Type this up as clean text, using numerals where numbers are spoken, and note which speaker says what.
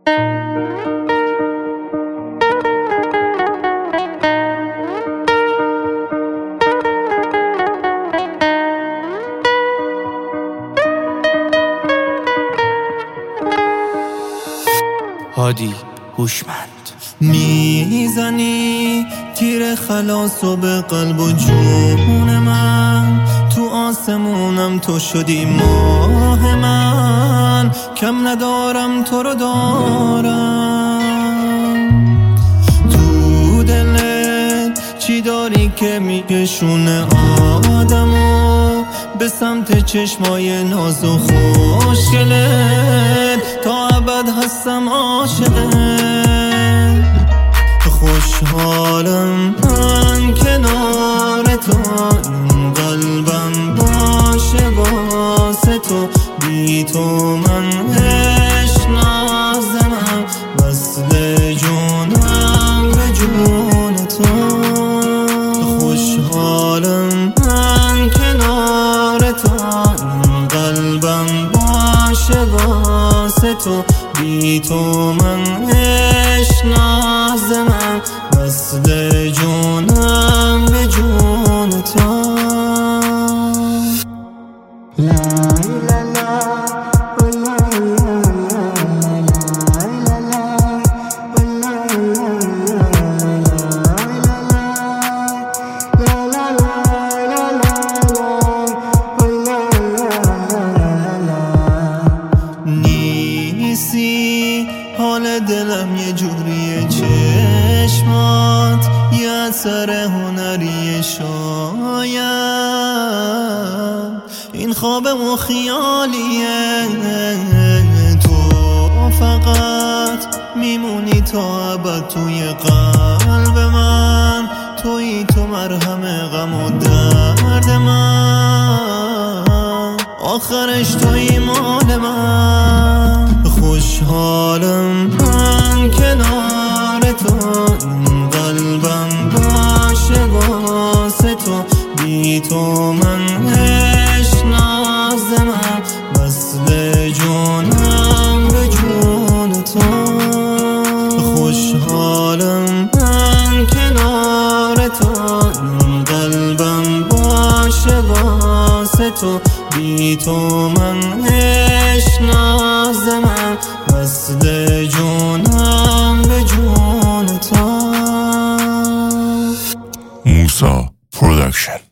Speaker 1: هادی هوشمند.
Speaker 2: میزنی تیر خلاصو به قلب و جون من، تو آسمونم تو شدی ماه من، کم ندارم تو رو دارم. تو دلت چی داری که میکشونه آدمو به سمت چشمای ناز و خوشگلت؟ تا ابد هستم عاشقت. خوشحالم من کنار تو، این قلبم باشه واسه تو، بی تو من نشنازم، وصل جونم به جون تو. خوشحالم من کنار تو، این قلبم باشه واسه تو، بی تو من نشنازم، وصل جونم به جون تو. نیستی حال دلم یه جوریه، چشمات یه اثر هنریه، شاید این خوابم و خیالیه. تو فقط میمونی تا ابد توی قلب من، تویی تو مرهم غم و درد من، آخرش تویی مال من. خوشحالم من کنار تو، این قلبم باشه واسه تو، بی تو من نشنازم، وصل جونم به جون تو. خوشحالم من کنار تو، این قلبم باشه واسه تو، بی تو من نشنازم، وصل جونم به جون تو.
Speaker 3: موسا پرودکشن.